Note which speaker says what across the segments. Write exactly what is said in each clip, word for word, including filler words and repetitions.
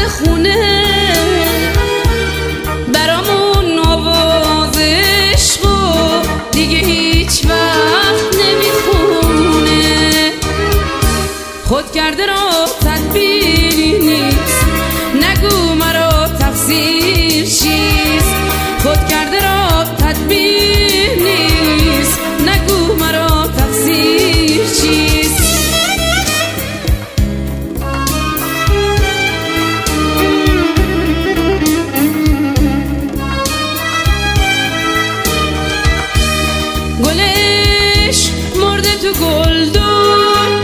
Speaker 1: خونه برامون آواز عشق و دیگه هیچ وقت نمیخونه. خود کرده را تدبیری نیست، نگو مرا تقصیر چیست. خود کرده را تدبیر نیست، نگو مرا تقصیر چیست. گلش مرده تو گلدون،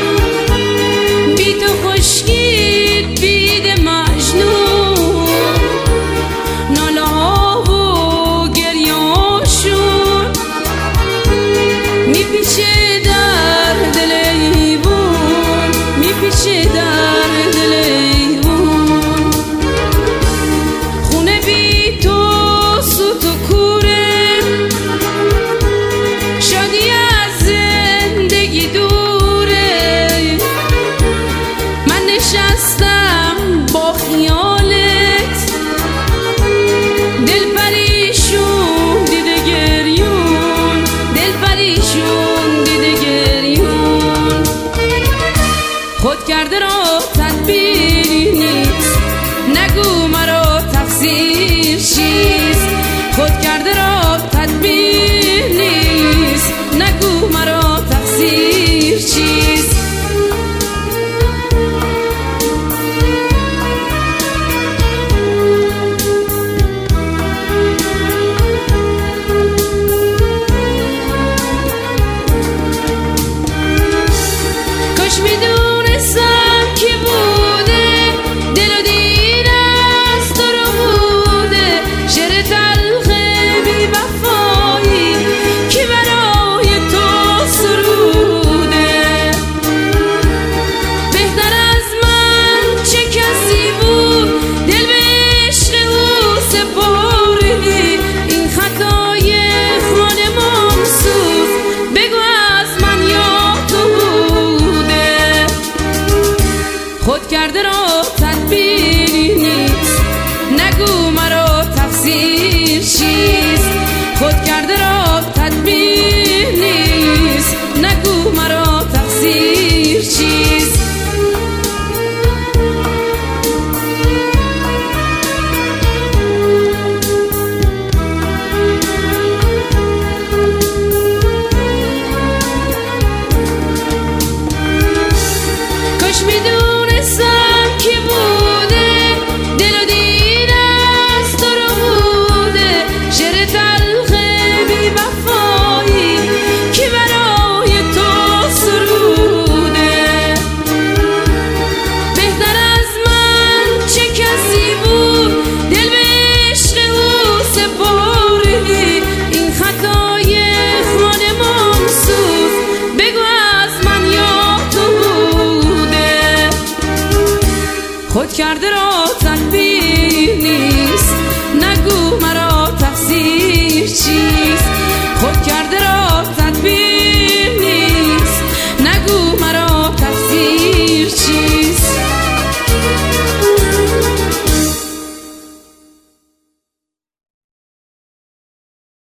Speaker 1: بی تو خشکید بید مجنون. ناله ها و گریاشون میپیچه در دل ایوون، میپیچه در دل ایوون. خونه بی تو سوت و کوره، شادی از زندگی دوره. من نشستم با خیالت، دل پریشون دیده گریون، دل پریشون دیده گریون. خود کرده را تدبیری نیست، نگو مرا تقصیر چیست. خود کرده را تدبیر نیست، نگو مرا تقصیر چیست. کاش میدونستم کی بوده دل و دین از تو رو بوده. شعر تلخ بی وفایی کی برای تو سروده. بهتر از من چه کسی بود دل به عشق او سپردی. این خطای خانمان سوز بگو از من یا تو بوده. خود کرده را تدبیری نیست، نگو مرا تقصیر چیست. خود کرده را تدبیر نیست، نگو مرا تقصیر چیست. کاش میدونستم کی بوده دل و دین از تو رو بوده. شعر تلخ بی وفایی کی برای تو سروده. بهتر از من چه کسی بود دل به عشق او سپردی. این خطای خانمان سوز بگو از من یا تو بوده. خود کرده را